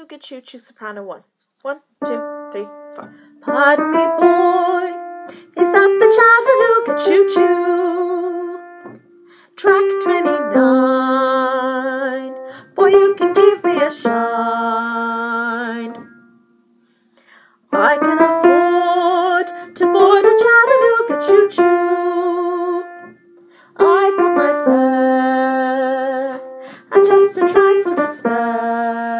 Chattanooga choo-choo soprano 1. 1, 2, 3, 4. Pardon me, boy, is that the Chattanooga choo-choo? Track 29. Boy, you can give me a shine. I can afford to board a Chattanooga choo-choo. I've got my fare and just a trifle to spare.